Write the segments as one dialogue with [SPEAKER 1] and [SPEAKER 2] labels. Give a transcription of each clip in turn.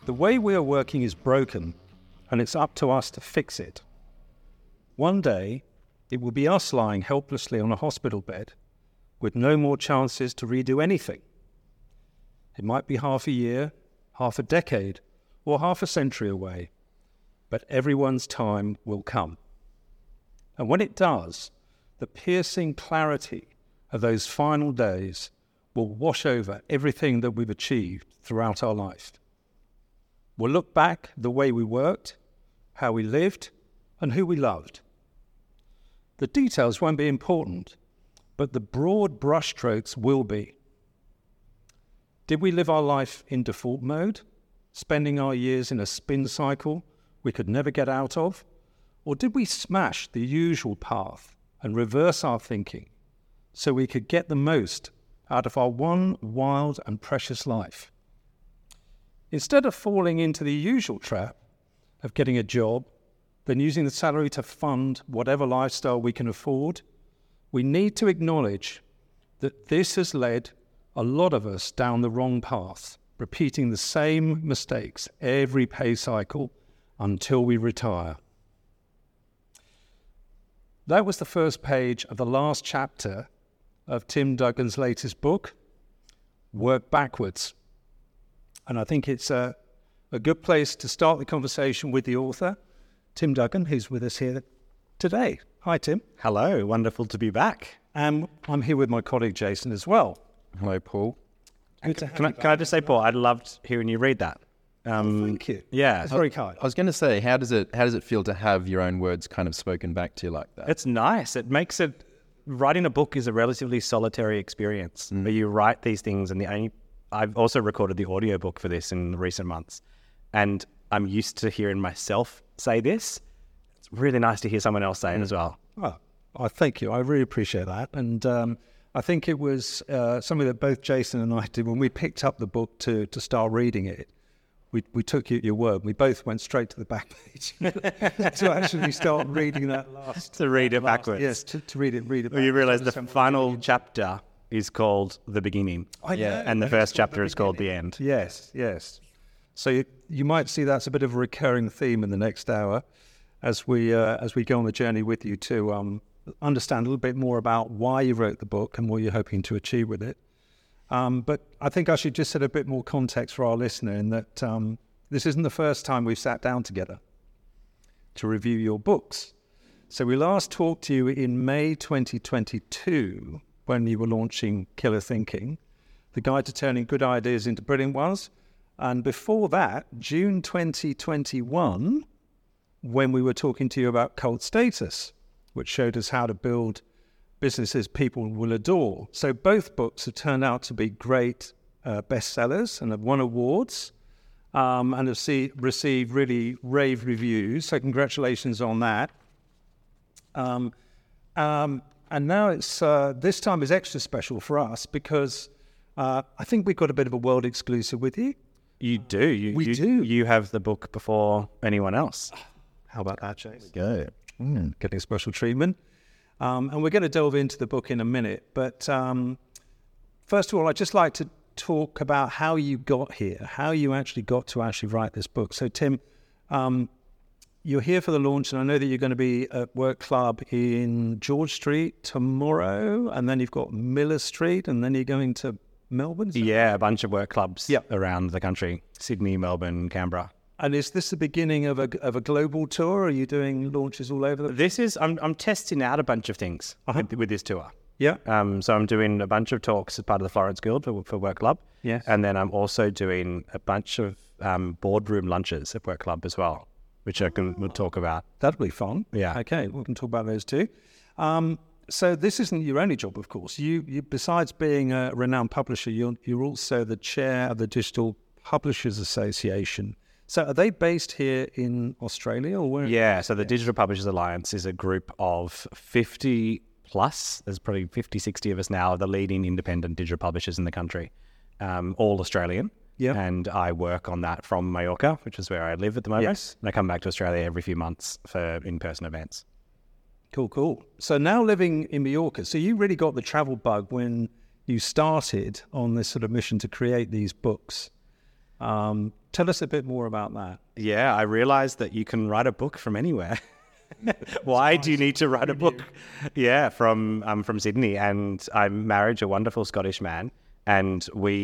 [SPEAKER 1] The way we are working is broken, and it's up to us to fix it. One day, it will be us lying helplessly on a hospital bed with no more chances to redo anything. It might be half a year, half a decade, or half a century away, but everyone's time will come. And when it does, the piercing clarity of those final days will wash over everything that we've achieved throughout our life. We'll look back the way we worked, how we lived, and who we loved. The details won't be important, but the broad brushstrokes will be. Did we live our life in default mode, spending our years in a spin cycle we could never get out of? Or did we smash the usual path and reverse our thinking so we could get the most out of our one wild and precious life? Instead of falling into the usual trap of getting a job, then using the salary to fund whatever lifestyle we can afford, we need to acknowledge that this has led a lot of us down the wrong path, repeating the same mistakes every pay cycle until we retire. That was the first page of the last chapter of Tim Duggan's latest book, Work Backwards. And I think it's a good place to start the conversation with the author, Tim Duggan, who's with us here today. Hi, Tim.
[SPEAKER 2] Hello, wonderful to be back.
[SPEAKER 1] And I'm here with my colleague, Jason, as well.
[SPEAKER 2] Hello, Paul.
[SPEAKER 1] Good to have
[SPEAKER 2] Can I just say, Paul, I loved hearing you read that.
[SPEAKER 1] Thank you.
[SPEAKER 2] Yeah.
[SPEAKER 1] That's very kind.
[SPEAKER 3] I was going to say, how does it feel to have your own words kind of spoken back to you like that?
[SPEAKER 2] It's nice. It makes it, writing a book is a relatively solitary experience where you write these things and I've also recorded the audiobook for this in recent months. And I'm used to hearing myself say this. It's really nice to hear someone else say it as well.
[SPEAKER 1] Well, I thank you. I really appreciate that. And I think it was something that both Jason and I did when we picked up the book to start reading it. We took you at your word. We both went straight to the back page to actually start reading that last.
[SPEAKER 2] To read it backwards.
[SPEAKER 1] Yes, to read it backwards.
[SPEAKER 2] Well, you realise the final chapter is called The Beginning.
[SPEAKER 1] I know.
[SPEAKER 2] And the first chapter is called The End.
[SPEAKER 1] Yes. So you might see that's a bit of a recurring theme in the next hour as we go on the journey with you to understand a little bit more about why you wrote the book and what you're hoping to achieve with it. But I think I should just set a bit more context for our listener in that this isn't the first time we've sat down together to review your books. So we last talked to you in May 2022 when you were launching Killer Thinking, the guide to turning good ideas into brilliant ones. And before that, June 2021, when we were talking to you about Cult Status, which showed us how to build businesses people will adore. So both books have turned out to be great bestsellers and have won awards and have received really rave reviews. So congratulations on that. And now it's this time is extra special for us because I think we've got a bit of a world exclusive with you.
[SPEAKER 2] You do.
[SPEAKER 1] We do.
[SPEAKER 2] You have the book before anyone else.
[SPEAKER 1] How about that, Chase?
[SPEAKER 3] Go.
[SPEAKER 1] Getting special treatment. And we're going to delve into the book in a minute. But first of all, I'd just like to talk about how you got here, how you actually got to actually write this book. So, Tim, you're here for the launch, and I know that you're going to be at Work Club in George Street tomorrow, and then you've got Miller Street, and then you're going to Melbourne?
[SPEAKER 2] Yeah, a bunch of work clubs around the country. Sydney, Melbourne, Canberra.
[SPEAKER 1] And is this the beginning of a global tour? Or are you doing launches all over?
[SPEAKER 2] I'm testing out a bunch of things with this tour.
[SPEAKER 1] Yeah.
[SPEAKER 2] So I'm doing a bunch of talks as part of the Florence Guild for Work Club.
[SPEAKER 1] Yes.
[SPEAKER 2] And then I'm also doing a bunch of boardroom lunches at Work Club as well, which we'll talk about.
[SPEAKER 1] That'll be fun.
[SPEAKER 2] Yeah.
[SPEAKER 1] Okay, we can talk about those too. So this isn't your only job, of course. You besides being a renowned publisher, you're also the chair of the Digital Publishers Association. So are they based here in Australia or where?
[SPEAKER 2] Yeah, so the Digital Publishers Alliance is a group of 50 plus. There's probably 50, 60 of us now, the leading independent digital publishers in the country, all Australian.
[SPEAKER 1] Yeah.
[SPEAKER 2] And I work on that from Mallorca, which is where I live at the moment.
[SPEAKER 1] Yes.
[SPEAKER 2] And I come back to Australia every few months for in-person events.
[SPEAKER 1] Cool. So now living in Mallorca, so you really got the travel bug when you started on this sort of mission to create these books. Tell us a bit more about that.
[SPEAKER 2] Yeah, I realized that you can write a book from anywhere. Why do you need to write a book? Yeah, I'm from Sydney, and I'm married to a wonderful Scottish man, and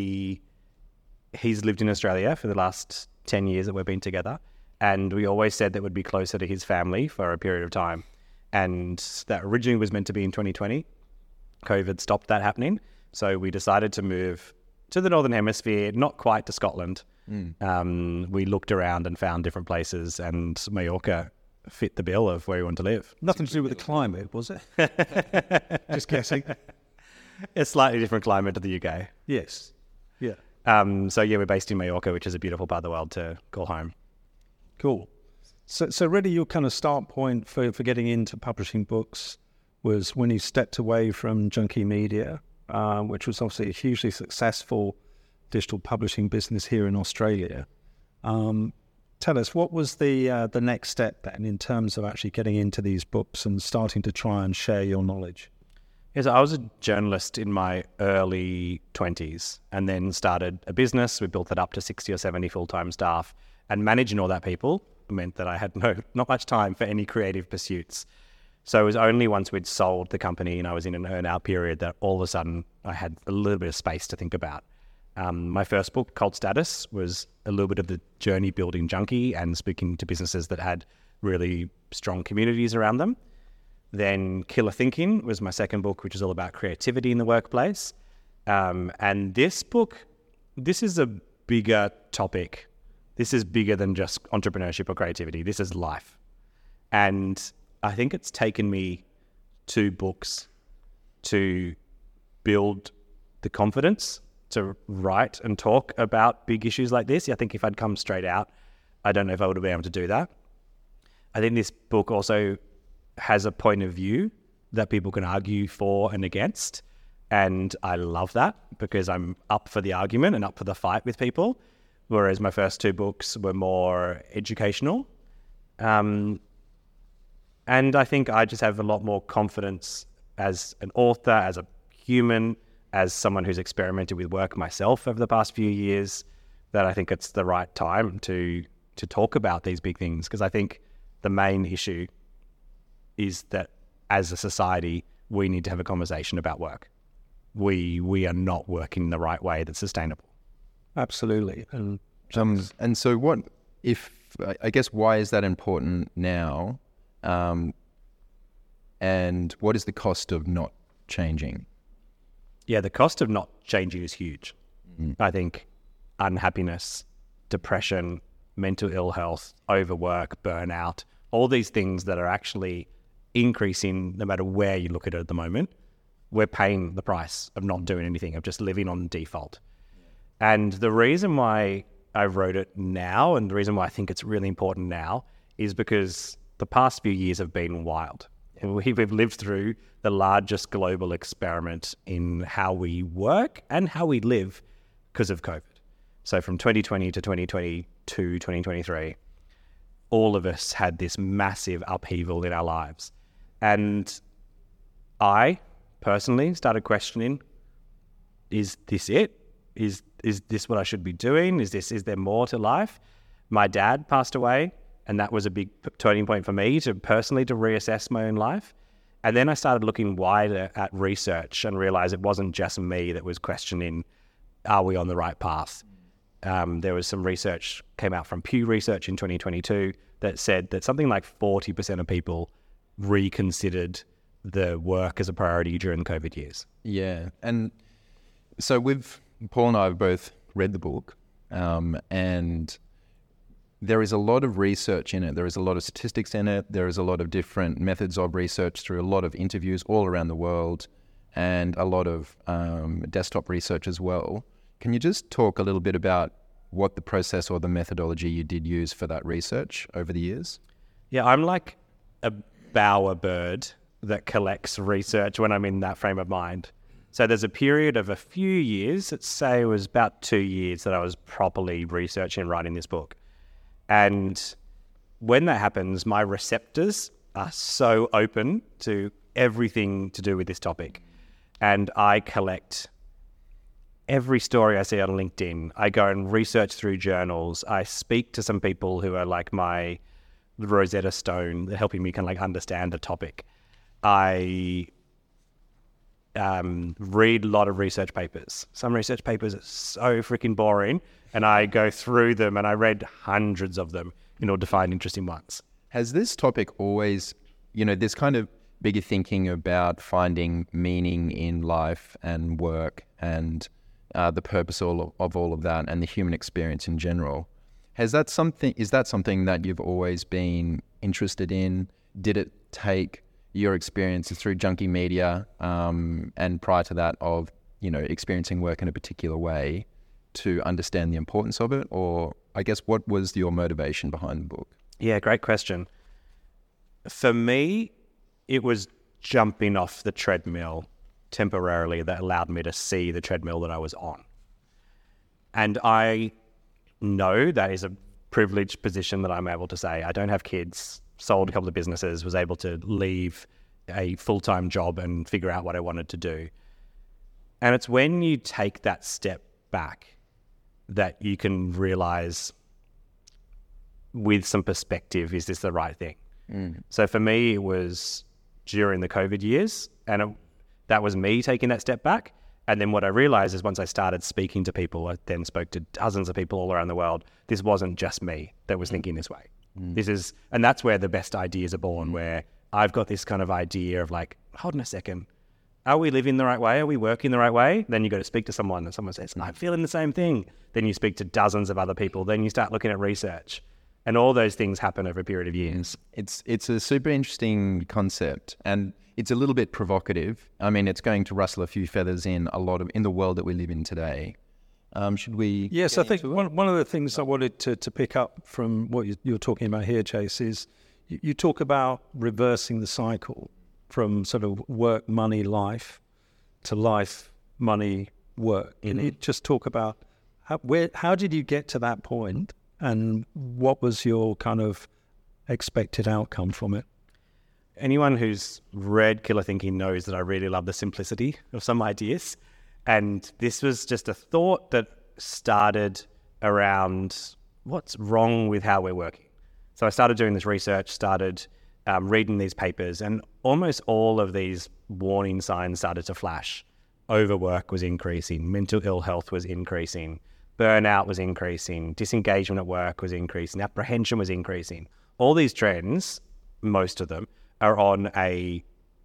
[SPEAKER 2] he's lived in Australia for the last 10 years that we've been together, and we always said that we'd be closer to his family for a period of time, and that originally was meant to be in 2020. COVID stopped that happening, so we decided to move to the Northern Hemisphere, not quite to Scotland. We looked around and found different places, and Mallorca fit the bill of where we want to live.
[SPEAKER 1] Nothing to do with the climate, was it? Just guessing.
[SPEAKER 2] A slightly different climate to the UK.
[SPEAKER 1] Yes. Yeah.
[SPEAKER 2] So yeah, we're based in Mallorca, which is a beautiful part of the world to call home.
[SPEAKER 1] Cool. So really your kind of start point for getting into publishing books was when you stepped away from Junkee Media, which was obviously a hugely successful digital publishing business here in Australia. Tell us, what was the next step then in terms of actually getting into these books and starting to try and share your knowledge?
[SPEAKER 2] Yes, I was a journalist in my early 20s and then started a business. We built it up to 60 or 70 full-time staff, and managing all that people meant that I had not much time for any creative pursuits. So it was only once we'd sold the company and I was in an earn-out period that all of a sudden I had a little bit of space to think about. My first book, Cult Status, was a little bit of the journey building Junkee and speaking to businesses that had really strong communities around them. Then Killer Thinking was my second book, which is all about creativity in the workplace. And this book, this is a bigger topic. This is bigger than just entrepreneurship or creativity. This is life. And I think it's taken me 2 books to build the confidence to write and talk about big issues like this. I think if I'd come straight out, I don't know if I would have been able to do that. I think this book also has a point of view that people can argue for and against. And I love that because I'm up for the argument and up for the fight with people. Whereas my first 2 books were more educational. And I think I just have a lot more confidence as an author, as a human, as someone who's experimented with work myself over the past few years, that I think it's the right time to talk about these big things. Because I think the main issue is that as a society, we need to have a conversation about work. We are not working the right way that's sustainable.
[SPEAKER 1] Absolutely.
[SPEAKER 3] And so what if, I guess, why is that important now? And what is the cost of not changing?
[SPEAKER 2] Yeah, the cost of not changing is huge. I think unhappiness, depression, mental ill health, overwork, burnout, all these things that are actually increasing no matter where you look at it at the moment, we're paying the price of not doing anything, of just living on default. And the reason why I wrote it now, and the reason why I think it's really important now, is because the past few years have been wild. And we've lived through the largest global experiment in how we work and how we live because of COVID. So from 2020 to 2022, 2023, all of us had this massive upheaval in our lives. And I personally started questioning, is this it? Is this what I should be doing? Is there more to life? My dad passed away, and that was a big turning point for me to reassess my own life. And then I started looking wider at research and realized it wasn't just me that was questioning, are we on the right path? There was some research came out from Pew Research in 2022 that said that something like 40% of people reconsidered the work as a priority during the COVID years.
[SPEAKER 3] Yeah. And so Paul and I have both read the book, and there is a lot of research in it. There is a lot of statistics in it. There is a lot of different methods of research through a lot of interviews all around the world, and a lot of desktop research as well. Can you just talk a little bit about what the process or the methodology you did use for that research over the years?
[SPEAKER 2] Yeah, I'm like a bowerbird that collects research when I'm in that frame of mind. So there's a period of a few years, let's say it was about 2 years, that I was properly researching and writing this book. And when that happens, my receptors are so open to everything to do with this topic. And I collect every story I see on LinkedIn. I go and research through journals. I speak to some people who are like my Rosetta Stone, helping me kind of like understand the topic. I read a lot of research papers. Some research papers are so freaking boring, and I go through them, and I read hundreds of them in order to find interesting ones.
[SPEAKER 3] Has this topic always, this kind of bigger thinking about finding meaning in life and work and the purpose of all of that and the human experience in general, is that something that you've always been interested in? Did it take your experiences through Junkee Media and prior to that of, experiencing work in a particular way to understand the importance of it? Or I guess what was your motivation behind the book?
[SPEAKER 2] Yeah, great question. For me, it was jumping off the treadmill temporarily that allowed me to see the treadmill that I was on. And I know that is a privileged position that I'm able to say, I don't have kids, sold a couple of businesses, was able to leave a full-time job and figure out what I wanted to do. And it's when you take that step back that you can realize with some perspective, is this the right thing? So for me, it was during the COVID years, and that was me taking that step back. And then what I realized is once I started speaking to people, I then spoke to dozens of people all around the world. This wasn't just me that was thinking this way. And that's where the best ideas are born, where I've got this kind of idea of like, hold on a second, are we living the right way? Are we working the right way? Then you go to speak to someone and someone says, I'm feeling the same thing. Then you speak to dozens of other people. Then you start looking at research. And all those things happen over a period of years.
[SPEAKER 3] It's a super interesting concept, and it's a little bit provocative. I mean, it's going to rustle a few feathers in the world that we live in today. Should we?
[SPEAKER 1] Yes, I think one of the things I wanted to pick up from what you're talking about here, Chase, is you talk about reversing the cycle from sort of work, money, life to life, money, work. Can you just talk about how did you get to that point? And what was your kind of expected outcome from it?
[SPEAKER 2] Anyone who's read Killer Thinking knows that I really love the simplicity of some ideas. And this was just a thought that started around what's wrong with how we're working. So I started doing this research, started reading these papers, and almost all of these warning signs started to flash. Overwork was increasing, mental ill health was increasing, burnout was increasing, disengagement at work was increasing, apprehension was increasing. All these trends, most of them, are on a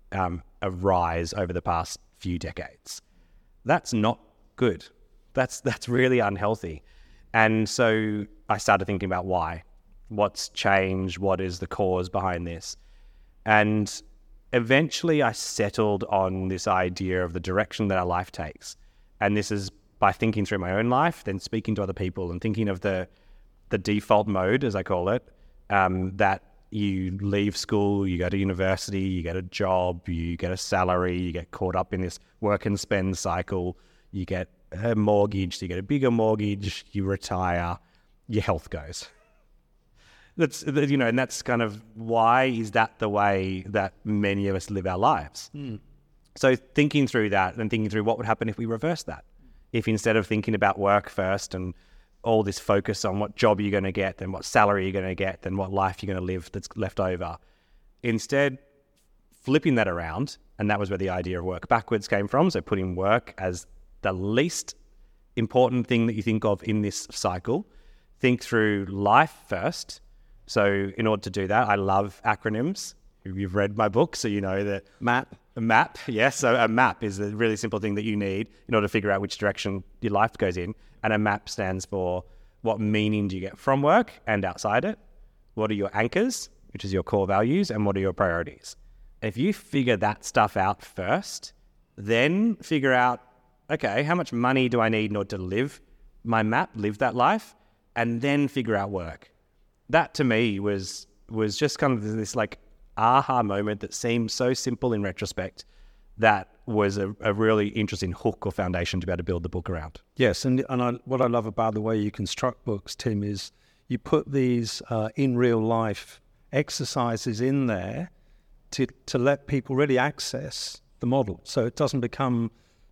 [SPEAKER 2] rise over the past few decades. That's not good. That's really unhealthy. And so I started thinking about why. What's changed? What is the cause behind this? And eventually I settled on this idea of the direction that our life takes. And this is by thinking through my own life, then speaking to other people and thinking of the default mode, as I call it, that you leave school, you go to university, you get a job, you get a salary, you get caught up in this work and spend cycle, you get a mortgage, so you get a bigger mortgage, you retire, your health goes. And that's kind of why is that the way that many of us live our lives. So thinking through that and thinking through what would happen if we reversed that. If instead of thinking about work first and all this focus on what job you're going to get, then what salary you're going to get, then what life you're going to live that's left over, instead flipping that around, and that was where the idea of work backwards came from. So putting work as the least important thing that you think of in this cycle. Think through life first. So in order to do that, I love acronyms. You've read my book, so you know that a map, yes. So a map is a really simple thing that you need in order to figure out which direction your life goes in. And a map stands for what meaning do you get from work and outside it? What are your anchors, which is your core values, and what are your priorities? If you figure that stuff out first, then figure out, okay, how much money do I need in order to live my map, live that life, and then figure out work. That to me was just kind of this like aha moment that seemed so simple in retrospect. That was a really interesting hook or foundation to be able to build the book around.
[SPEAKER 1] Yes, what I love about the way you construct books, Tim, is you put these in real life exercises in there to let people really access the model. So it doesn't become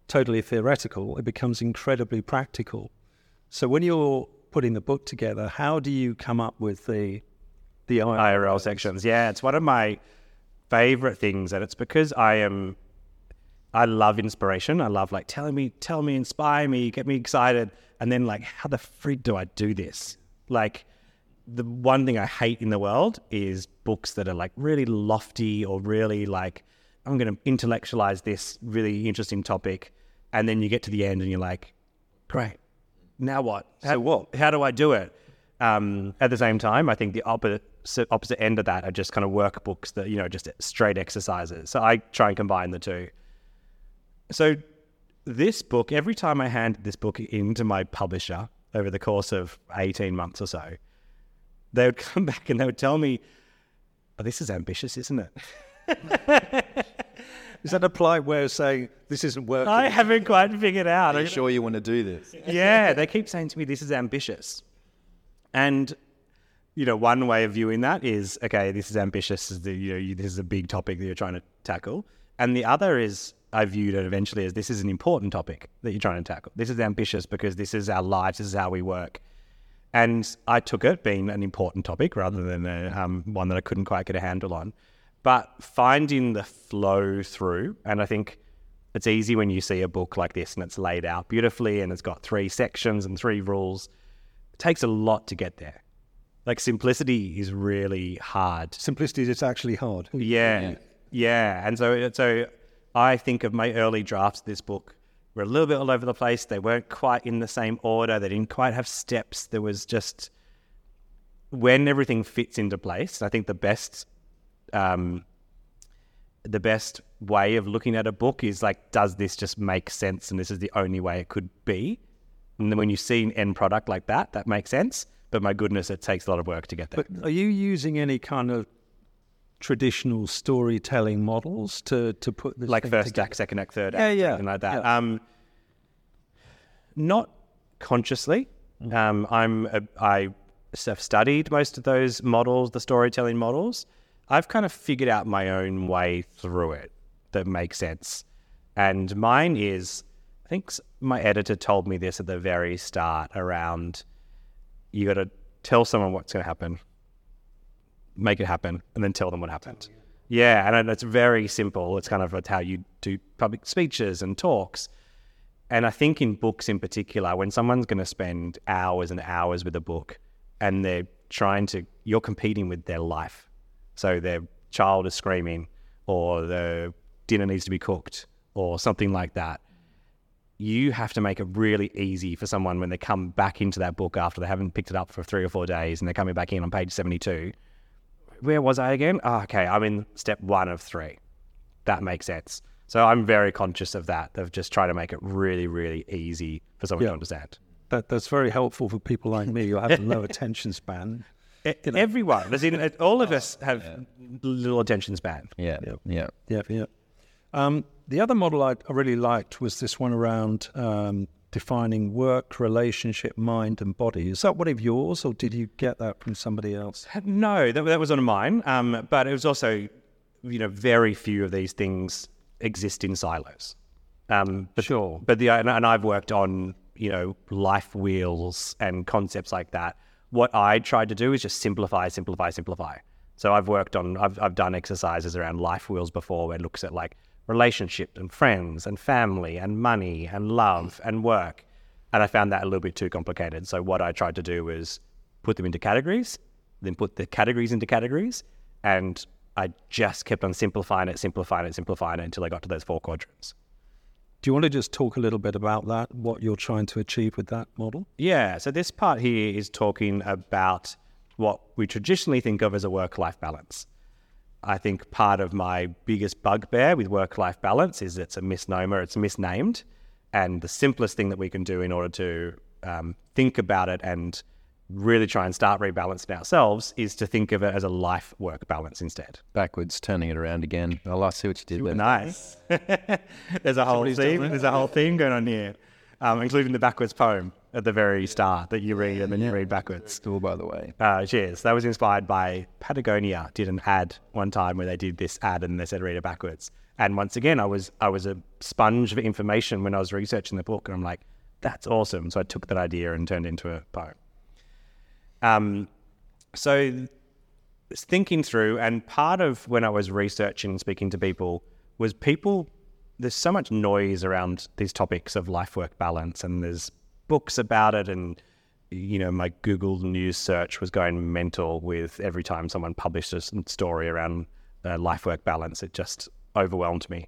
[SPEAKER 1] totally theoretical, it becomes incredibly practical. So when you're putting the book together, how do you come up with the
[SPEAKER 2] IRL sections? Yeah, it's one of my favorite things, and it's because I love inspiration. I love like tell me, inspire me, get me excited, and then like, how the freak do I do this? Like, the one thing I hate in the world is books that are like really lofty or really like, I'm going to intellectualize this really interesting topic, and then you get to the end and you're like, great, now what? How do I do it? At the same time, I think the opposite end of that are just kind of workbooks that, just straight exercises. So I try and combine the two. So this book, every time I handed this book into my publisher over the course of 18 months or so, they would come back and they would tell me, oh, this is ambitious, isn't it?
[SPEAKER 1] Is that a polite way of saying this isn't working?
[SPEAKER 2] I haven't quite figured out.
[SPEAKER 3] Are you sure you want to do this?
[SPEAKER 2] Yeah, they keep saying to me, this is ambitious. And, one way of viewing that is, okay, this is ambitious. This is a big topic that you're trying to tackle. And the other is, I viewed it eventually as, this is an important topic that you're trying to tackle. This is ambitious because this is our lives. This is how we work. And I took it being an important topic rather than one that I couldn't quite get a handle on. But finding the flow through, and I think it's easy when you see a book like this and it's laid out beautifully and it's got 3 sections and 3 rules. It takes a lot to get there. Like, simplicity is really hard.
[SPEAKER 1] Simplicity is actually hard.
[SPEAKER 2] Yeah. And so I think of my early drafts of this book were a little bit all over the place. They weren't quite in the same order. They didn't quite have steps. There was just, when everything fits into place, I think the best way of looking at a book is like, does this just make sense? And this is the only way it could be. And then when you see an end product like that, that makes sense. But my goodness, it takes a lot of work to get there.
[SPEAKER 1] But are you using any kind of traditional storytelling models to put this
[SPEAKER 2] like
[SPEAKER 1] thing
[SPEAKER 2] first
[SPEAKER 1] together?
[SPEAKER 2] act, second act, third act, something like that?
[SPEAKER 1] Yeah.
[SPEAKER 2] Not consciously. I have studied most of those models, the storytelling models. I've kind of figured out my own way through it that makes sense. And mine is, I think my editor told me this at the very start around, you got to tell someone what's going to happen, make it happen, and then tell them what happened. Yeah, and it's very simple. It's kind of how you do public speeches and talks. And I think in books in particular, when someone's going to spend hours and hours with a book and you're competing with their life. So their child is screaming, or the dinner needs to be cooked, or something like that. You have to make it really easy for someone when they come back into that book after they haven't picked it up for 3 or 4 days and they're coming back in on page 72. Where was I again? Oh, okay, I'm in step 1 of 3. That makes sense. So I'm very conscious of that, of just trying to make it really, really easy for someone to understand.
[SPEAKER 1] That's very helpful for people like me who have a low attention span.
[SPEAKER 2] Everyone, all of us have little attention span.
[SPEAKER 3] Yeah.
[SPEAKER 1] The other model I really liked was this one around defining work, relationship, mind, and body. Is that one of yours, or did you get that from somebody else?
[SPEAKER 2] No, that was one of mine. But it was also, very few of these things exist in silos.
[SPEAKER 1] Sure.
[SPEAKER 2] But and I've worked on, life wheels and concepts like that. What I tried to do is just simplify. So I've done exercises around life wheels before, where it looks at like relationship and friends and family and money and love and work. And I found that a little bit too complicated. So what I tried to do was put them into categories, then put the categories into categories. And I just kept on simplifying it until I got to those 4 quadrants.
[SPEAKER 1] Do you want to just talk a little bit about that, what you're trying to achieve with that model?
[SPEAKER 2] Yeah, so this part here is talking about what we traditionally think of as a work-life balance. I think part of my biggest bugbear with work-life balance is it's a misnomer, it's misnamed, and the simplest thing that we can do in order to think about it and really try and start rebalancing ourselves is to think of it as a life-work balance instead.
[SPEAKER 3] Backwards, turning it around again. I see what you did there.
[SPEAKER 2] Nice. There's a whole theme going on here, including the backwards poem at the very start that you read and then you read backwards.
[SPEAKER 3] Cool, by the way.
[SPEAKER 2] Cheers. That was inspired by Patagonia. Did an ad one time where they did this ad and they said read it backwards. And once again, I was a sponge of information when I was researching the book, and I'm like, that's awesome. So I took that idea and turned it into a poem. So thinking through, and part of when I was researching and speaking to people was there's so much noise around these topics of life-work balance, and there's books about it, and my Google News search was going mental with every time someone published a story around life-work balance. It just overwhelmed me.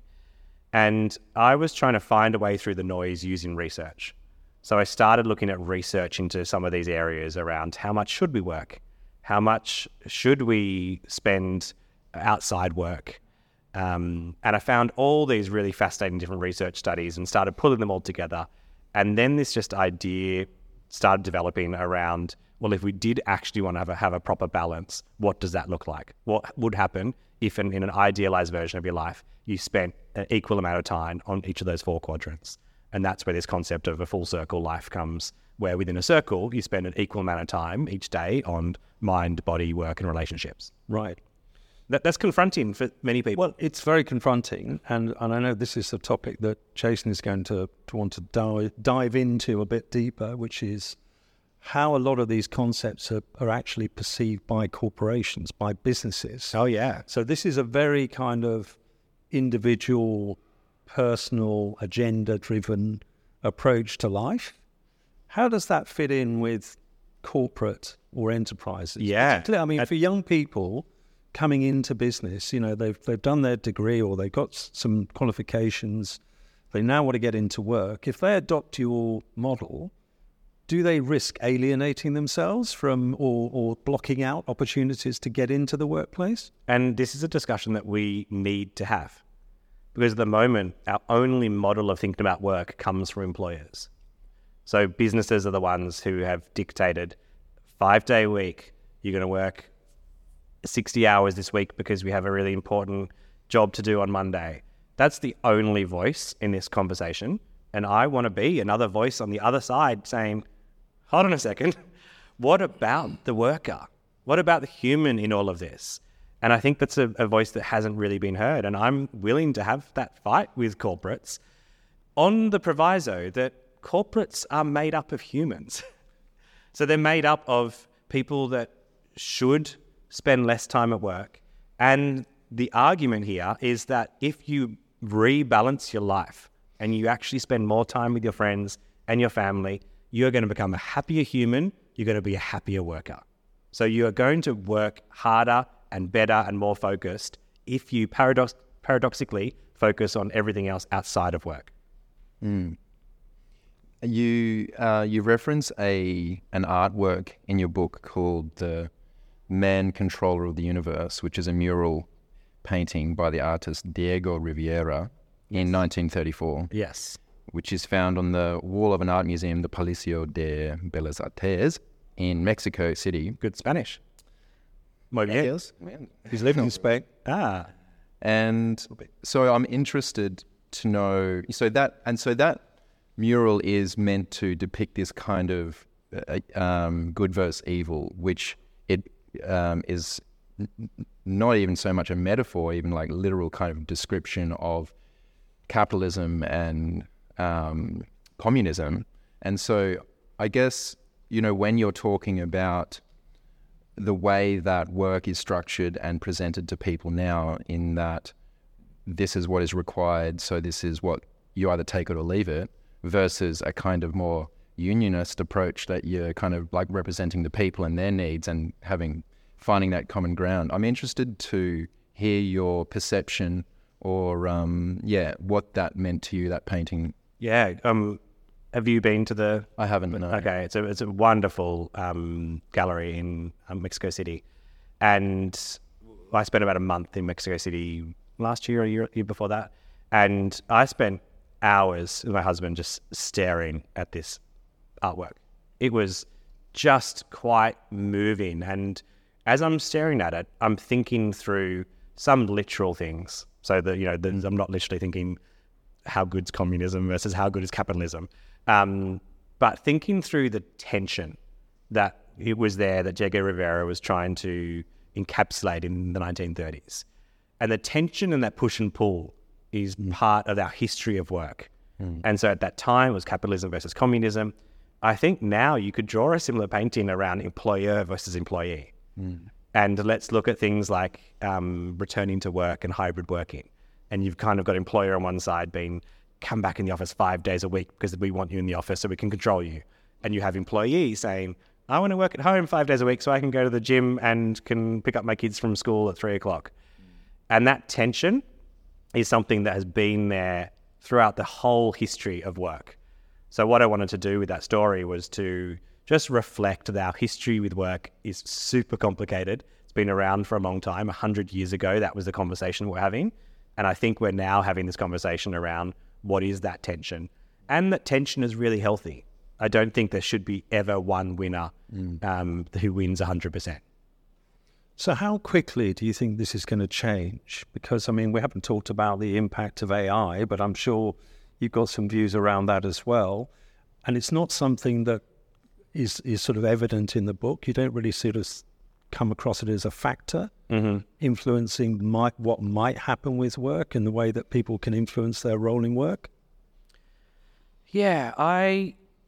[SPEAKER 2] And I was trying to find a way through the noise using research. So I started looking at research into some of these areas around how much should we work? How much should we spend outside work? And I found all these really fascinating different research studies and started pulling them all together. And then this just idea started developing around, well, if we did actually want to have a proper balance, what does that look like? What would happen if in an idealized version of your life, you spent an equal amount of time on each of those 4 quadrants? And that's where this concept of a full circle life comes, where within a circle, you spend an equal amount of time each day on mind, body, work, and relationships.
[SPEAKER 1] Right.
[SPEAKER 2] That's confronting for many people.
[SPEAKER 1] Well, it's very confronting, and I know this is a topic that Jason is going to want to dive into a bit deeper, which is how a lot of these concepts are actually perceived by corporations, by businesses.
[SPEAKER 2] Oh, yeah.
[SPEAKER 1] So this is a very kind of individual, personal, agenda-driven approach to life. How does that fit in with corporate or enterprises?
[SPEAKER 2] Yeah.
[SPEAKER 1] Particularly, I mean, for young people coming into business, they've done their degree or they've got some qualifications. They now want to get into work. If they adopt your model, do they risk alienating themselves from or blocking out opportunities to get into the workplace?
[SPEAKER 2] And this is a discussion that we need to have, because at the moment, our only model of thinking about work comes from employers. So businesses are the ones who have dictated 5-day week, you're going to work 60 hours this week because we have a really important job to do on Monday. That's the only voice in this conversation. And I want to be another voice on the other side saying, hold on a second, what about the worker? What about the human in all of this? And I think that's a voice that hasn't really been heard. And I'm willing to have that fight with corporates on the proviso that corporates are made up of humans. So they're made up of people that should spend less time at work. And the argument here is that if you rebalance your life and you actually spend more time with your friends and your family, you're going to become a happier human, you're going to be a happier worker. So you are going to work harder and better and more focused if you paradoxically focus on everything else outside of work.
[SPEAKER 3] Mm. You reference an artwork in your book called The Man Controller of the Universe, which is a mural painting by the artist Diego Rivera in 1934.
[SPEAKER 2] Yes.
[SPEAKER 3] Which is found on the wall of an art museum, the Palacio de Bellas Artes in Mexico City.
[SPEAKER 2] Good Spanish. Muy bien.
[SPEAKER 3] Yes.
[SPEAKER 1] He's lived in Spain.
[SPEAKER 3] And so I'm interested to know, so that mural is meant to depict this kind of good versus evil, which it is not even so much a metaphor, even like literal kind of description of capitalism and communism. And so I guess, when you're talking about the way that work is structured and presented to people now, in that this is what is required, so this is what you either take it or leave it, versus a kind of more unionist approach that you're kind of like representing the people and their needs and finding that common ground. I'm interested to hear your perception or what that meant to you, that painting.
[SPEAKER 2] Yeah. Have you been to the...
[SPEAKER 3] I haven't, no.
[SPEAKER 2] Okay. It's a wonderful gallery in Mexico City. And I spent about a month in Mexico City last year or year before that. And I spent hours with my husband just staring at this artwork. It was just quite moving. And as I'm staring at it, I'm thinking through some literal things. So that, I'm not literally thinking how good's communism versus how good is capitalism. But thinking through the tension that it was there, that Diego Rivera was trying to encapsulate in the 1930s. And the tension and that push and pull is part of our history of work. And so at that time, it was capitalism versus communism. I think now you could draw a similar painting around employer versus employee. And let's look at things like returning to work and hybrid working. And you've kind of got employer on one side being, come back in the office 5 days a week because we want you in the office so we can control you. And you have employees saying, I want to work at home 5 days a week so I can go to the gym and can pick up my kids from school at 3:00. And that tension is something that has been there throughout the whole history of work. So what I wanted to do with that story was to just reflect that our history with work is super complicated. It's been around for a long time. 100 years ago, that was the conversation we're having. And I think we're now having this conversation around what is that tension. And that tension is really healthy. I don't think there should be ever one winner who wins 100%.
[SPEAKER 1] So how quickly do you think this is going to change? Because, I mean, we haven't talked about the impact of AI, but I'm sure you've got some views around that as well. And it's not something that is sort of evident in the book. You don't really sort of come across it as a factor influencing what might happen with work and the way that people can influence their role in work.
[SPEAKER 2] Yeah,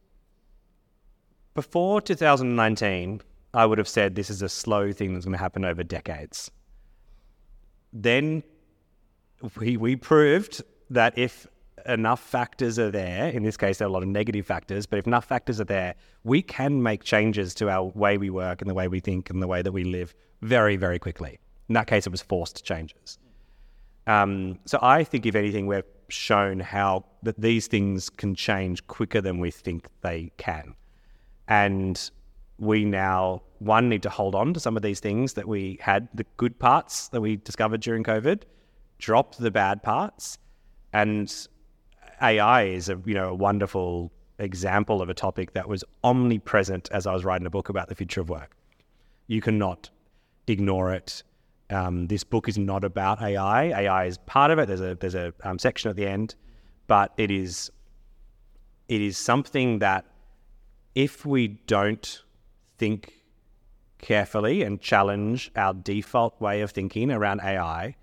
[SPEAKER 2] before 2019, I would have said this is a slow thing that's going to happen over decades. Then we proved that if enough factors are there, in this case there are a lot of negative factors, but if enough factors are there, we can make changes to our way we work and the way we think and the way that we live very, very quickly. In that case, it was forced changes. So I think, if anything, we've shown how that these things can change quicker than we think they can. And we now, one, need to hold on to some of these things that we had, the good parts that we discovered during COVID, drop the bad parts. And AI is a wonderful example of a topic that was omnipresent as I was writing a book about the future of work. You cannot ignore it. This book is not about AI. AI is part of it. There's a section at the end, but it is something that if we don't think carefully and challenge our default way of thinking around AI,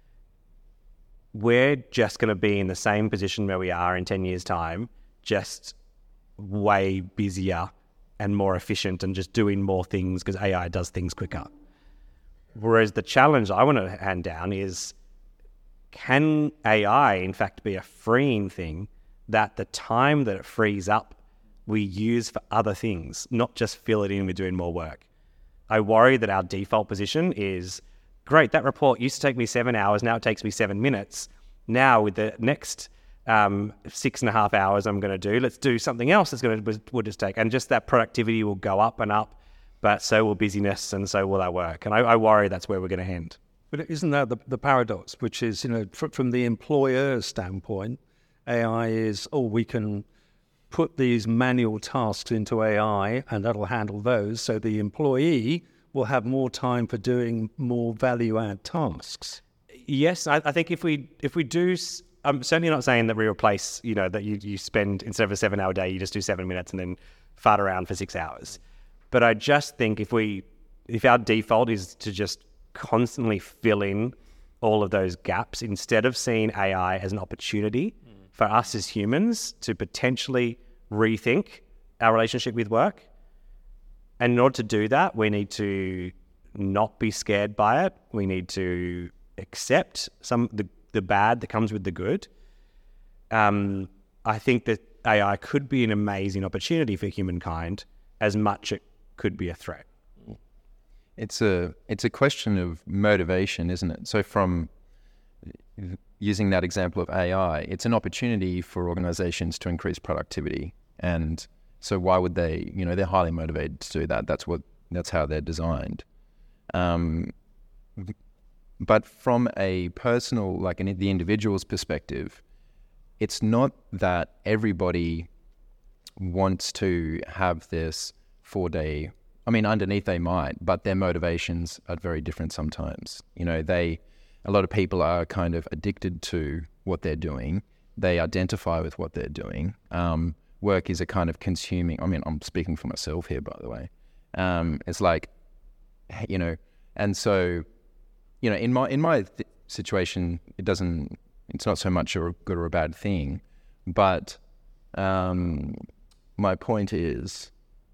[SPEAKER 2] we're just going to be in the same position where we are in 10 years' time, just way busier and more efficient and just doing more things because AI does things quicker. Whereas the challenge I want to hand down is, can AI in fact be a freeing thing that the time that it frees up we use for other things, not just fill it in with doing more work? I worry that our default position is, great, that report used to take me 7 hours, now it takes me 7 minutes. Now with the next 6.5 hours I'm going to do, let's do something else will just take, and just that productivity will go up and up, but so will busyness and so will our work. And I worry that's where we're going to end.
[SPEAKER 1] But isn't that the paradox, which is, from the employer's standpoint, AI is, we can put these manual tasks into AI and that'll handle those, so the employee will have more time for doing more value-add tasks.
[SPEAKER 2] Yes, I think if we do, I'm certainly not saying that we replace, that you spend, instead of a 7-hour day, you just do 7 minutes and then fart around for 6 hours. But I just think if our default is to just constantly fill in all of those gaps, instead of seeing AI as an opportunity for us as humans to potentially rethink our relationship with work. And in order to do that, we need to not be scared by it. We need to accept the bad that comes with the good. I think that AI could be an amazing opportunity for humankind as much it could be a threat.
[SPEAKER 3] It's a question of motivation, isn't it? So from using that example of AI, it's an opportunity for organizations to increase productivity. And so why would they, they're highly motivated to do that. That's how they're designed. But from a personal, the individual's perspective, it's not that everybody wants to have this 4-day, underneath they might, but their motivations are very different sometimes. A lot of people are kind of addicted to what they're doing. They identify with what they're doing. Work is a kind of consuming, I'm speaking for myself here, by the way. It's like, and so, in my situation, it doesn't It's not so much a good or a bad thing. But my point is,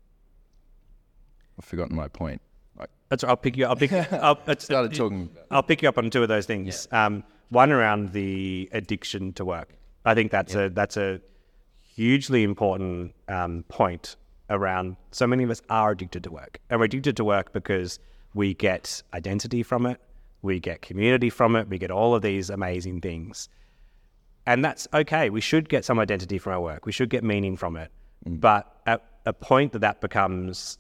[SPEAKER 3] I've forgotten my point.
[SPEAKER 2] That's right. I'll pick you up.
[SPEAKER 3] Started talking about
[SPEAKER 2] I'll pick you up on two of those things.
[SPEAKER 3] Yeah.
[SPEAKER 2] One around the addiction to work. I think that's a hugely important point around. So many of us are addicted to work, and we're addicted to work because we get identity from it, we get community from it, we get all of these amazing things, and that's okay. We should get some identity from our work. We should get meaning from it, but at a point that becomes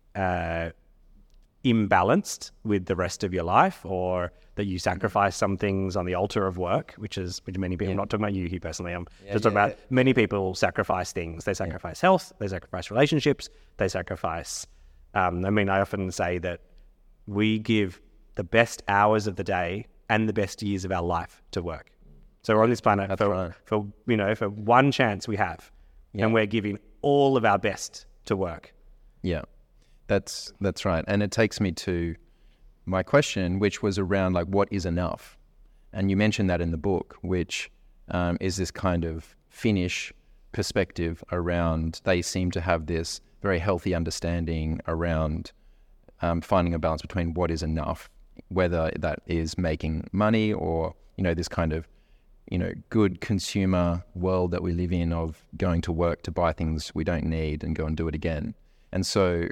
[SPEAKER 2] imbalanced with the rest of your life, or that you sacrifice some things on the altar of work, which many people, I'm not talking about you here personally, I'm just talking about many people sacrifice things. They sacrifice health, they sacrifice relationships, they sacrifice, I often say that we give the best hours of the day and the best years of our life to work. So we're on this planet for one chance we have, and we're giving all of our best to work.
[SPEAKER 3] Yeah. That's right. And it takes me to my question, which was around like, what is enough? And you mentioned that in the book, which is this kind of Finnish perspective around, they seem to have this very healthy understanding around finding a balance between what is enough, whether that is making money or, this kind of, good consumer world that we live in of going to work to buy things we don't need and go and do it again. And so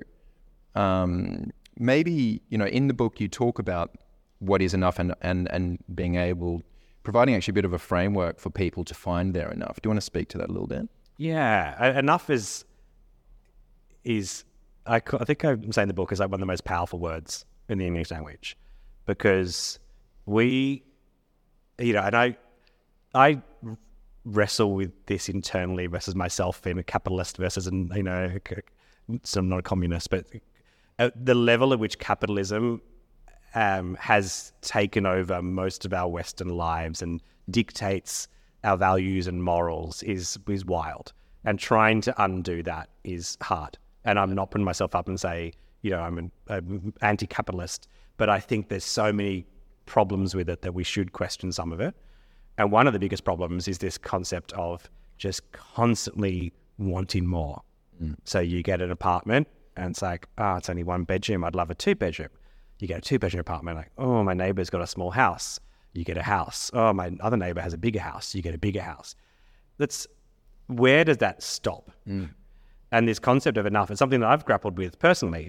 [SPEAKER 3] maybe, in the book you talk about what is enough and being able, providing actually a bit of a framework for people to find their enough. Do you want to speak to that a little bit?
[SPEAKER 2] Yeah, enough is I think I'm saying the book is like one of the most powerful words in the English language, because and I wrestle with this internally versus myself, in a capitalist versus, so I'm not a communist, but the level at which capitalism has taken over most of our Western lives and dictates our values and morals is wild. And trying to undo that is hard. And I'm not putting myself up and say, I'm an anti-capitalist, but I think there's so many problems with it that we should question some of it. And one of the biggest problems is this concept of just constantly wanting more. So you get an apartment and it's like, it's only one bedroom. I'd love a 2-bedroom. You get a 2-bedroom apartment, like, my neighbor's got a small house. You get a house. My other neighbor has a bigger house. You get a bigger house. Where does that stop? And this concept of enough is something that I've grappled with personally.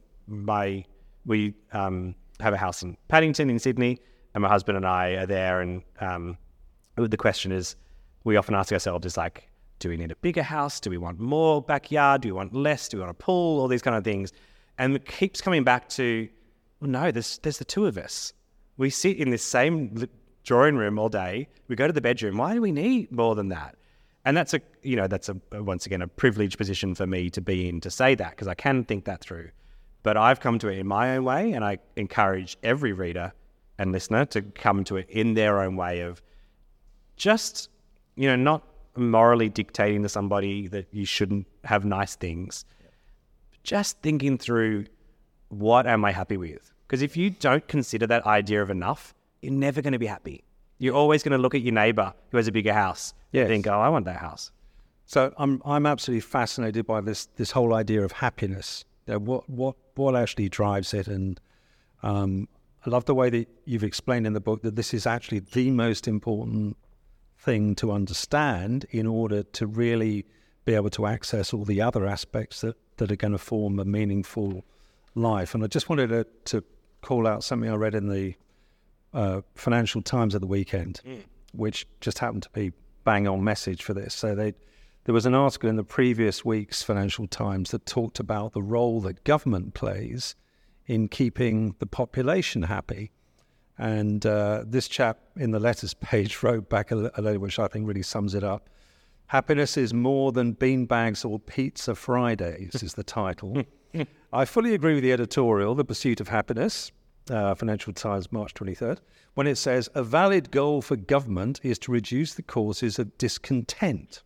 [SPEAKER 2] We have a house in Paddington in Sydney, and my husband and I are there. And the question is, we often ask ourselves, is like, do we need a bigger house? Do we want more backyard? Do we want less? Do we want a pool? All these kind of things. And it keeps coming back to, well, no, there's the two of us. We sit in this same drawing room all day. We go to the bedroom. Why do we need more than that? And that's once again, a privileged position for me to be in, to say that, because I can think that through. But I've come to it in my own way, and I encourage every reader and listener to come to it in their own way of just, not morally dictating to somebody that you shouldn't have nice things. Just thinking through, what am I happy with? Because if you don't consider that idea of enough, you're never going to be happy. You're always going to look at your neighbor who has a bigger house and think, I want that house.
[SPEAKER 1] So I'm absolutely fascinated by this whole idea of happiness. What actually drives it? And I love the way that you've explained in the book that this is actually the most important thing to understand in order to really be able to access all the other aspects that are going to form a meaningful life. And I just wanted to call out something I read in the Financial Times at the weekend, which just happened to be bang on message for this. So there was an article in the previous week's Financial Times that talked about the role that government plays in keeping the population happy. And this chap in the letters page wrote back a letter which I think really sums it up. Happiness is more than beanbags or pizza Fridays is the title. I fully agree with the editorial, The Pursuit of Happiness, Financial Times, March 23rd, when it says, a valid goal for government is to reduce the causes of discontent.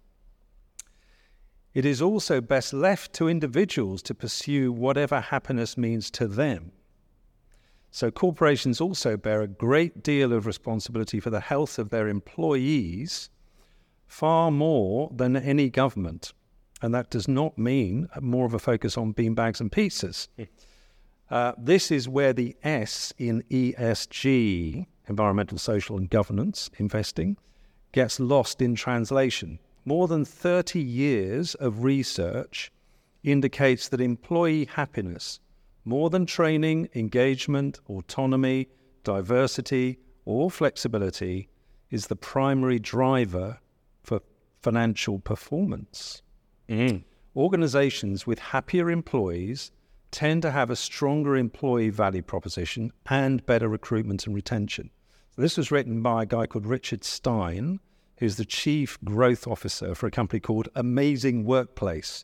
[SPEAKER 1] It is also best left to individuals to pursue whatever happiness means to them. So corporations also bear a great deal of responsibility for the health of their employees, far more than any government. And that does not mean more of a focus on beanbags and pizzas. This is where the S in ESG, environmental, social and governance investing, gets lost in translation. More than 30 years of research indicates that employee happiness, more than training, engagement, autonomy, diversity, or flexibility, is the primary driver for financial performance. Organizations with happier employees tend to have a stronger employee value proposition and better recruitment and retention. So this was written by a guy called Richard Stein, who's the chief growth officer for a company called Amazing Workplace.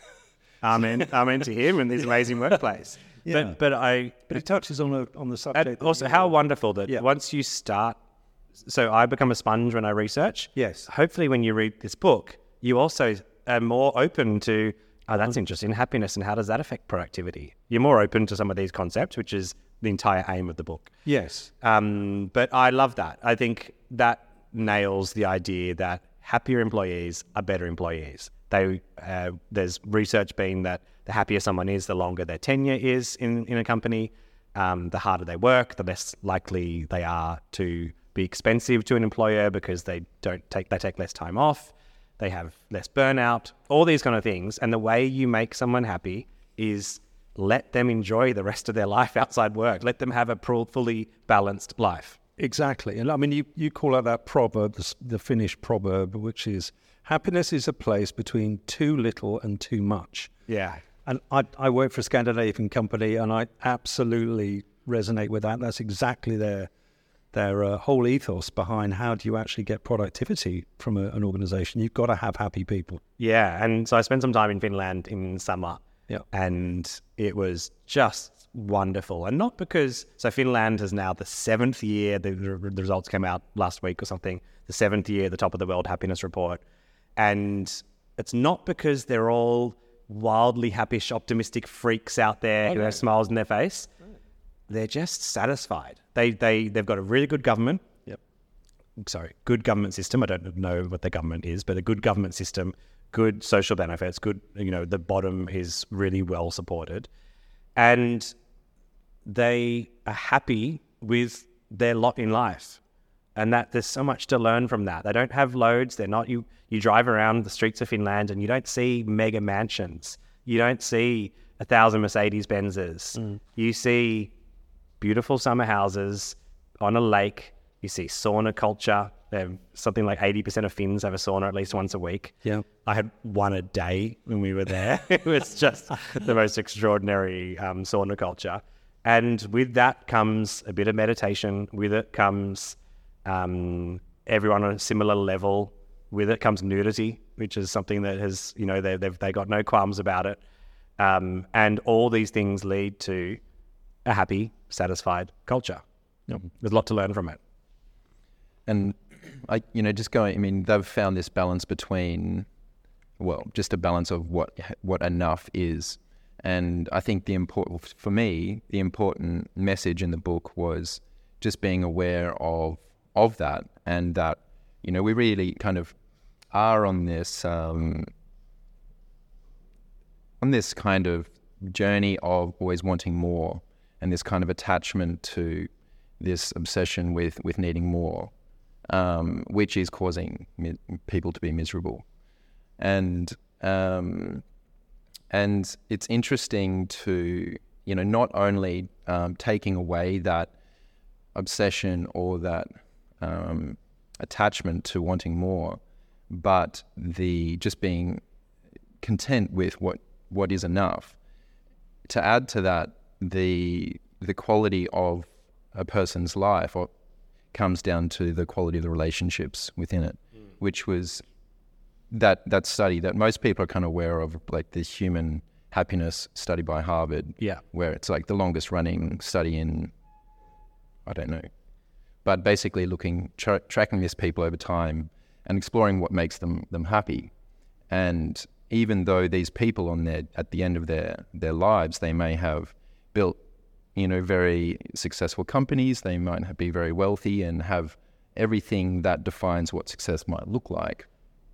[SPEAKER 2] Amen to him in this amazing workplace.
[SPEAKER 1] Yeah.
[SPEAKER 2] But
[SPEAKER 1] it touches on the subject.
[SPEAKER 2] Also, how wonderful that once you start. So I become a sponge when I research.
[SPEAKER 1] Yes.
[SPEAKER 2] Hopefully, when you read this book, you also are more open to, oh, that's interesting, happiness, and how does that affect productivity? You're more open to some of these concepts, which is the entire aim of the book.
[SPEAKER 1] Yes.
[SPEAKER 2] But I love that. I think that nails the idea that happier employees are better employees. There's research being that the happier someone is, the longer their tenure is in a company, the harder they work, the less likely they are to be expensive to an employer because they take less time off, they have less burnout, all these kind of things. And the way you make someone happy is let them enjoy the rest of their life outside work. Let them have a fully balanced life.
[SPEAKER 1] Exactly. And I mean, you call out that proverb, the Finnish proverb, which is, happiness is a place between too little and too much.
[SPEAKER 2] Yeah.
[SPEAKER 1] And I work for a Scandinavian company, and I absolutely resonate with that. That's exactly their whole ethos behind how do you actually get productivity from an organization. You've got to have happy people.
[SPEAKER 2] Yeah. And so I spent some time in Finland in summer.
[SPEAKER 1] Yeah.
[SPEAKER 2] And it was just wonderful. And not because, so Finland is now the 7th year, the results came out last week or something, the 7th year, the top of the World Happiness Report. And it's not because they're all wildly happy, optimistic freaks out there who have smiles in their face. They're just satisfied. They've got a really good government. Good government system. I don't know what their government is, but a good government system, good social benefits, good, the bottom is really well supported. And they are happy with their lot in life. And that there's so much to learn from that. They don't have loads. They're not, you drive around the streets of Finland and you don't see mega mansions. You don't see 1,000 Mercedes-Benzes. You see beautiful summer houses on a lake. You see sauna culture. Something like 80% of Finns have a sauna at least once a week.
[SPEAKER 1] Yeah.
[SPEAKER 2] I had one a day when we were there. It was just the most extraordinary sauna culture. And with that comes a bit of meditation. With it comes everyone on a similar level. With it comes nudity, which is something that has, they got no qualms about it. And all these things lead to a happy, satisfied culture. There's a lot to learn from it.
[SPEAKER 3] And they've found this balance between, just a balance of what enough is. And I think the important message in the book was just being aware of that, and that, we really kind of are on this kind of journey of always wanting more, and this kind of attachment to this obsession with needing more, which is causing people to be miserable. And it's interesting to, not only taking away that obsession or that attachment to wanting more, but just being content with what is enough. To add to that, the quality of a person's life comes down to the quality of the relationships within it, which was that study that most people are kind of aware of, like the human happiness study by Harvard, where it's like the longest running study in, I don't know, but basically tracking these people over time and exploring what makes them happy. And even though these people at the end of their lives, they may have built very successful companies. They might be very wealthy and have everything that defines what success might look like.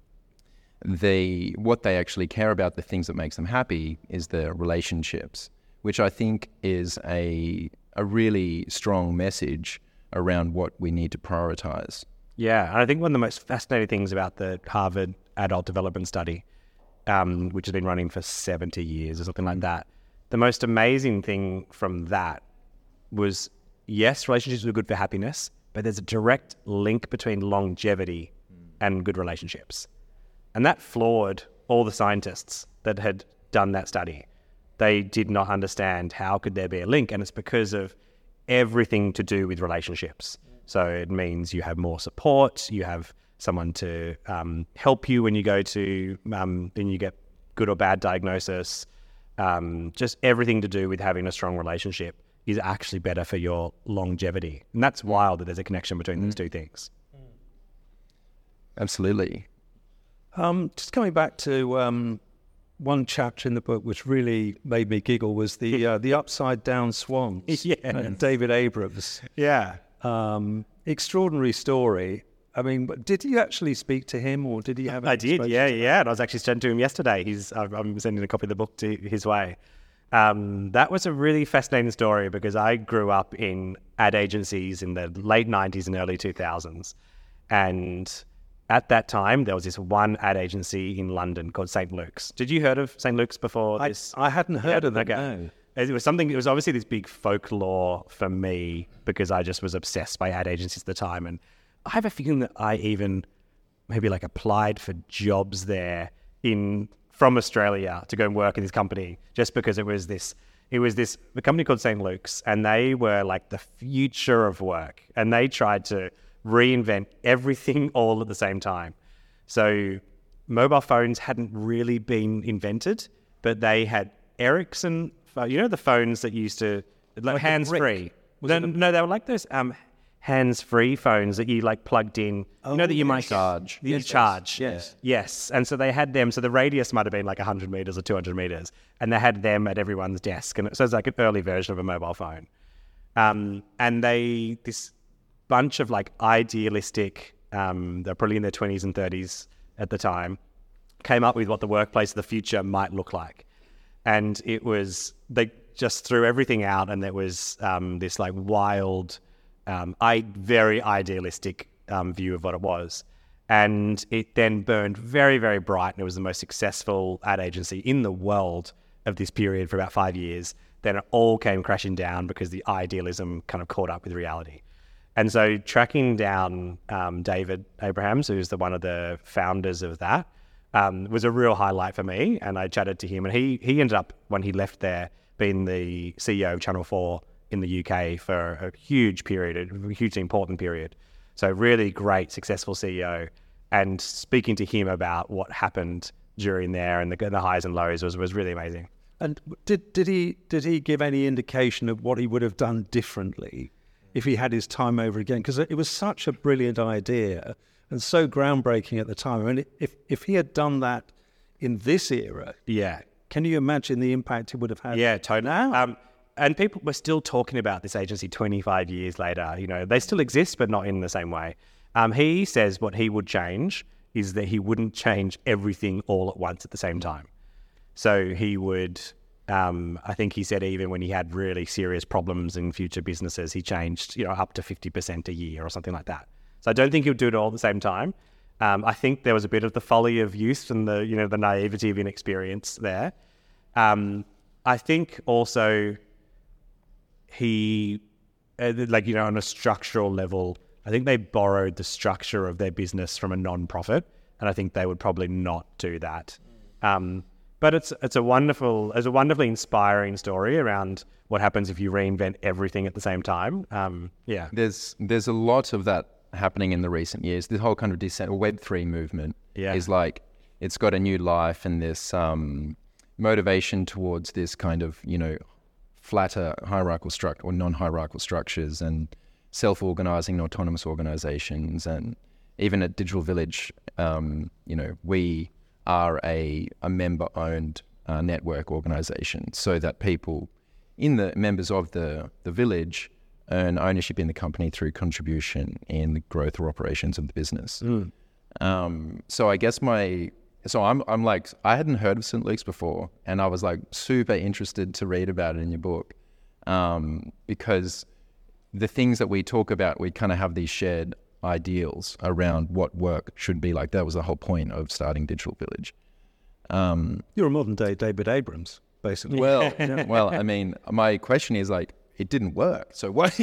[SPEAKER 3] What they actually care about, the things that makes them happy, is their relationships, which I think is a really strong message around what we need to prioritize.
[SPEAKER 2] Yeah, and I think one of the most fascinating things about the Harvard Adult Development Study, which has been running for 70 years or something like that, the most amazing thing from that was, yes, relationships are good for happiness, but there's a direct link between longevity and good relationships. And that floored all the scientists that had done that study. They did not understand how could there be a link, and it's because of everything to do with relationships. So it means you have more support, you have someone to help you when you go to, when you get good or bad diagnosis. Just everything to do with having a strong relationship is actually better for your longevity. And that's wild that there's a connection between those two things.
[SPEAKER 3] Absolutely.
[SPEAKER 1] Just coming back to one chapter in the book which really made me giggle was the upside down swans. David Abrams.
[SPEAKER 2] Yeah.
[SPEAKER 1] Extraordinary story. I mean, did you actually speak to him, or did he have?
[SPEAKER 2] I did. Yeah. And I was actually sent to him yesterday. I'm sending a copy of the book to his way. That was a really fascinating story because I grew up in ad agencies in the late 90s and early 2000s, and at that time, there was this one ad agency in London called St. Luke's. Did you heard of St. Luke's before this?
[SPEAKER 1] I hadn't heard of that.
[SPEAKER 2] Okay. No. It was obviously this big folklore for me because I just was obsessed by ad agencies at the time. And I have a feeling that I even maybe applied for jobs there from Australia to go and work in this company just because it was a company called St. Luke's, and they were like the future of work, and they tried to reinvent everything all at the same time. So mobile phones hadn't really been invented, but they had Ericsson, the phones that used to, hands-free. No, they were like those hands-free phones that you plugged in, that you might
[SPEAKER 3] charge.
[SPEAKER 2] Yes. And so they had them, so the radius might have been 100 meters or 200 meters, and they had them at everyone's desk. And so it's like an early version of a mobile phone. And this bunch of idealistic, they're probably in their 20s and 30s at the time, came up with what the workplace of the future might look like. And they just threw everything out, and there was this wild, very idealistic view of what it was. And it then burned very, very bright, and it was the most successful ad agency in the world of this period for about 5 years. Then it all came crashing down because the idealism kind of caught up with reality. And so tracking down David Abrams, who's one of the founders of that, was a real highlight for me. And I chatted to him, and he ended up, when he left there, being the CEO of Channel 4 in the UK for a huge period, a hugely important period. So really great, successful CEO. And speaking to him about what happened during there and the highs and lows was really amazing.
[SPEAKER 1] And did he give any indication of what he would have done differently if he had his time over again? Because it was such a brilliant idea and so groundbreaking at the time. I mean, if he had done that in this era, can you imagine the impact it would have had?
[SPEAKER 2] Yeah, totally. And people were still talking about this agency 25 years later. They still exist, but not in the same way. He says what he would change is that he wouldn't change everything all at once at the same time. So he would... I think he said even when he had really serious problems in future businesses, he changed, up to 50% a year or something like that. So I don't think he would do it all at the same time. I think there was a bit of the folly of youth and the naivety of inexperience there. I think also he, on a structural level, I think they borrowed the structure of their business from a non-profit, and I think they would probably not do that. But it's a wonderfully inspiring story around what happens if you reinvent everything at the same time.
[SPEAKER 3] There's a lot of that happening in the recent years. This whole kind of Web3 movement is it's got a new life, and this motivation towards this kind of flatter hierarchical structure or non-hierarchical structures, and self-organizing autonomous organizations. And even at Digital Village, we are a member-owned network organization, so that people in the members of the village earn ownership in the company through contribution in the growth or operations of the business. So I guess I'm like, I hadn't heard of St. Luke's before, and I was like super interested to read about it in your book, because the things that we talk about, we kind of have these shared ideals around what work should be like. That was the whole point of starting Digital Village.
[SPEAKER 1] You're a modern day David Abrams, basically.
[SPEAKER 3] Well, I mean, my question is like, it didn't work. So what,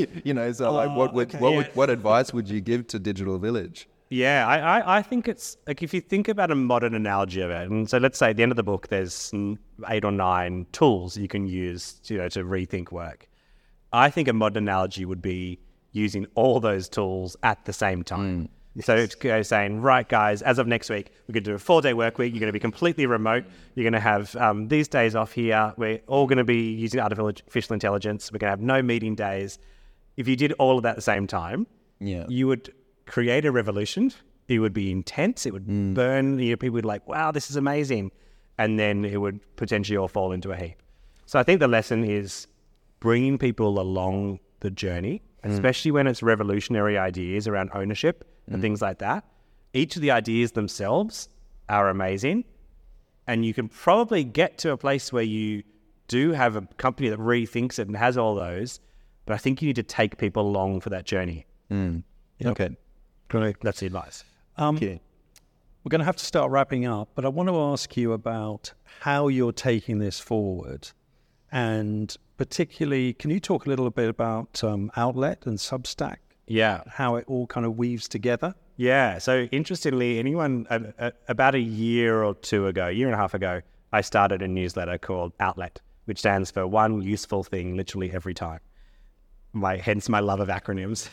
[SPEAKER 3] what advice would you give to Digital Village?
[SPEAKER 2] Yeah, I think it's like, if you think about a modern analogy of it, and so let's say at the end of the book, there's 8 or 9 tools you can use, to rethink work. I think a modern analogy would be using all those tools at the same time. Yes. So it's saying, right, guys, as of next week, we're going to do a 4-day work week. You're going to be completely remote. You're going to have these days off here. We're all going to be using artificial intelligence. We're going to have no meeting days. If you did all of that at the same time, you would create a revolution. It would be intense. It would burn. People would be like, wow, this is amazing. And then it would potentially all fall into a heap. So I think the lesson is bringing people along the journey, especially when it's revolutionary ideas around ownership and things like that. Each of the ideas themselves are amazing, and you can probably get to a place where you do have a company that rethinks it and has all those, but I think you need to take people along for that journey.
[SPEAKER 3] Okay,
[SPEAKER 1] great.
[SPEAKER 2] That's the advice.
[SPEAKER 1] Okay. We're going to have to start wrapping up, but I want to ask you about how you're taking this forward, and particularly, can you talk a little bit about Outlet and Substack?
[SPEAKER 2] Yeah.
[SPEAKER 1] How it all kind of weaves together?
[SPEAKER 2] Yeah. So interestingly, about a year or two ago, year and a half ago, I started a newsletter called Outlet, which stands for one useful thing literally every time. Hence my love of acronyms.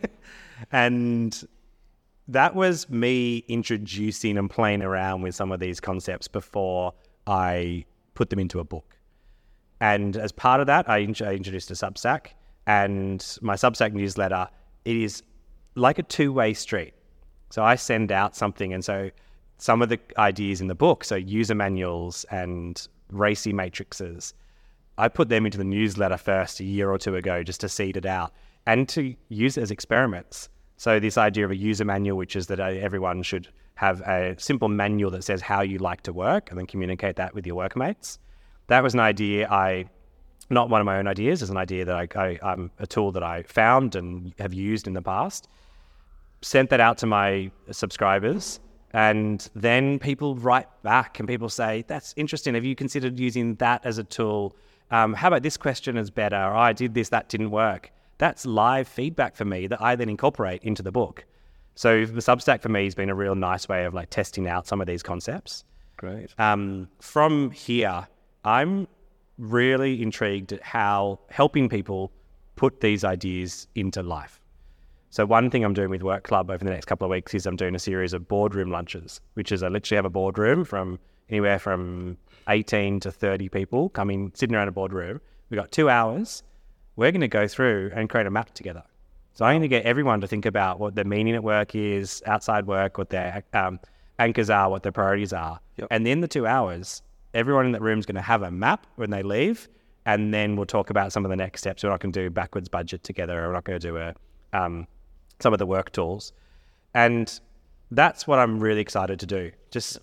[SPEAKER 2] And that was me introducing and playing around with some of these concepts before I put them into a book. And as part of that, I introduced a Substack, and my Substack newsletter, it is like a two-way street. So I send out something, and so some of the ideas in the book, so user manuals and racy matrices, I put them into the newsletter first a year or two ago just to seed it out and to use it as experiments. So this idea of a user manual, which is that everyone should have a simple manual that says how you like to work and then communicate that with your workmates. That was an idea not one of my own ideas, it's an idea that I'm a tool that I found and have used in the past. Sent that out to my subscribers, and then people write back and people say, that's interesting, have you considered using that as a tool? How about this question is better? Or I did this, that didn't work. That's live feedback for me that I then incorporate into the book. So the Substack for me has been a real nice way of like testing out some of these concepts.
[SPEAKER 1] Great.
[SPEAKER 2] From here, I'm really intrigued at how helping people put these ideas into life. So one thing I'm doing with Work Club over the next couple of weeks is I'm doing a series of boardroom lunches, which is I literally have a boardroom from anywhere from 18 to 30 people sitting around a boardroom. We've got 2 hours. We're going to go through and create a map together. So I'm going to get everyone to think about what their meaning at work is, outside work, what their anchors are, what their priorities are. Yep. And in the 2 hours, everyone in that room is going to have a map when they leave, and then we'll talk about some of the next steps. We're not going to do backwards budget together, or we're not going to do some of the work tools. And that's what I'm really excited to do. Just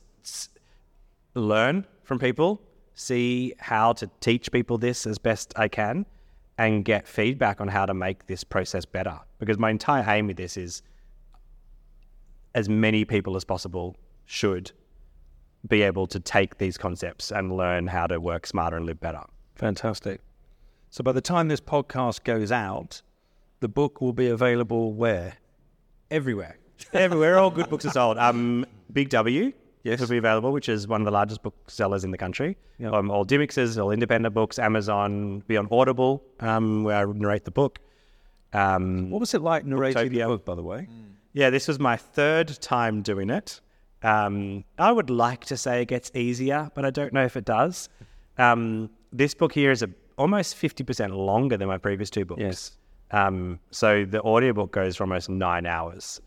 [SPEAKER 2] learn from people, see how to teach people this as best I can, and get feedback on how to make this process better. Because my entire aim with this is as many people as possible should be able to take these concepts and learn how to work smarter and live better.
[SPEAKER 1] Fantastic. So by the time this podcast goes out, the book will be available where?
[SPEAKER 2] Everywhere. Everywhere. All good books are sold. Big W. Yes, will be available, which is one of the largest booksellers in the country. Yep. All Dymixes, all independent books, Amazon, be on Audible, where I narrate the book.
[SPEAKER 1] What was it like narrating the book, by the way?
[SPEAKER 2] Yeah, this was my 3rd time doing it. I would like to say it gets easier, but I don't know if it does. This book here is almost 50% longer than my previous 2 books.
[SPEAKER 1] Yes.
[SPEAKER 2] So the audiobook goes for almost 9 hours.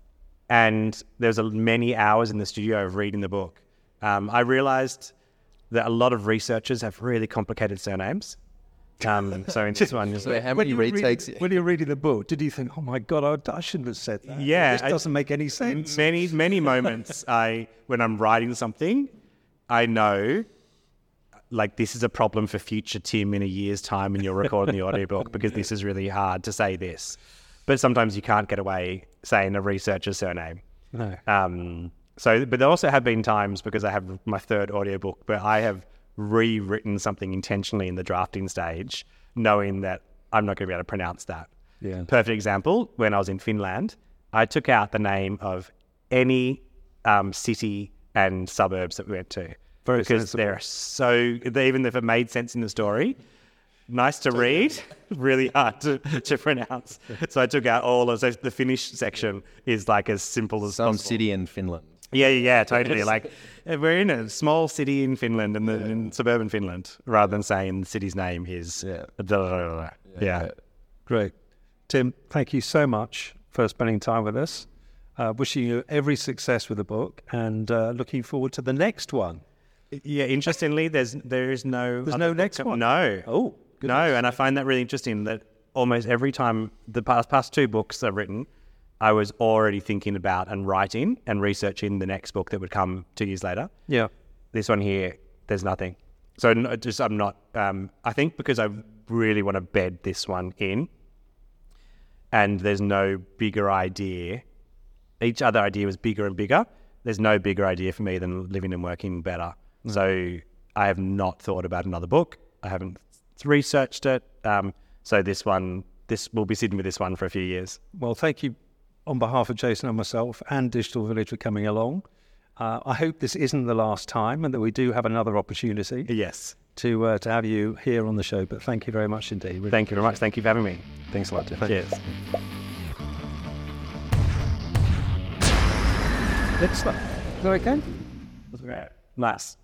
[SPEAKER 2] And there's many hours in the studio of reading the book. I realized that a lot of researchers have really complicated surnames. So in this one,
[SPEAKER 3] So how many retakes?
[SPEAKER 1] When you're reading the book, did you think, oh my God, I shouldn't have said that?
[SPEAKER 2] Yeah,
[SPEAKER 1] This doesn't make any sense.
[SPEAKER 2] Many moments when I'm writing something, I know like this is a problem for future Tim in a year's time and you're recording the audiobook because this is really hard to say this. But sometimes you can't get away saying a researcher's surname.
[SPEAKER 1] No.
[SPEAKER 2] But there also have been times, because I have my third audiobook, where I have rewritten something intentionally in the drafting stage, knowing that I'm not going to be able to pronounce that.
[SPEAKER 1] Yeah.
[SPEAKER 2] Perfect example, when I was in Finland, I took out the name of any city and suburbs that we went to. Because they're even if it made sense in the story, nice to read, really hard to pronounce. So I took out all of the Finnish section is like as simple as
[SPEAKER 3] Some
[SPEAKER 2] possible.
[SPEAKER 3] city in Finland.
[SPEAKER 2] Yeah, totally. Like we're in a small city in Finland in suburban Finland, rather than saying the city's name is Yeah.
[SPEAKER 1] Great. Tim, thank you so much for spending time with us. Wishing you every success with the book, and looking forward to the next one.
[SPEAKER 2] Yeah, interestingly, there's no
[SPEAKER 1] next one?
[SPEAKER 2] No.
[SPEAKER 1] Oh, goodness.
[SPEAKER 2] No, and I find that really interesting that almost every time the past two books I've written, I was already thinking about and writing and researching the next book that would come 2 years later.
[SPEAKER 1] Yeah.
[SPEAKER 2] This one here, there's nothing. So I'm not, I think because I really want to bed this one in, and there's no bigger idea. Each other idea was bigger and bigger. There's no bigger idea for me than living and working better. So I have not thought about another book. I haven't researched it. So this will be sitting with this one for a few years.
[SPEAKER 1] Well, thank you on behalf of Jason and myself and Digital Village for coming along. I hope this isn't the last time and that we do have another opportunity
[SPEAKER 2] Yes.
[SPEAKER 1] to have you here on the show. But thank you very much indeed. Really.
[SPEAKER 2] Thank you very much. Thank you for having me.
[SPEAKER 1] Thanks a lot, Tim.
[SPEAKER 2] Cheers.
[SPEAKER 1] Excellent. Is that okay?
[SPEAKER 2] Nice.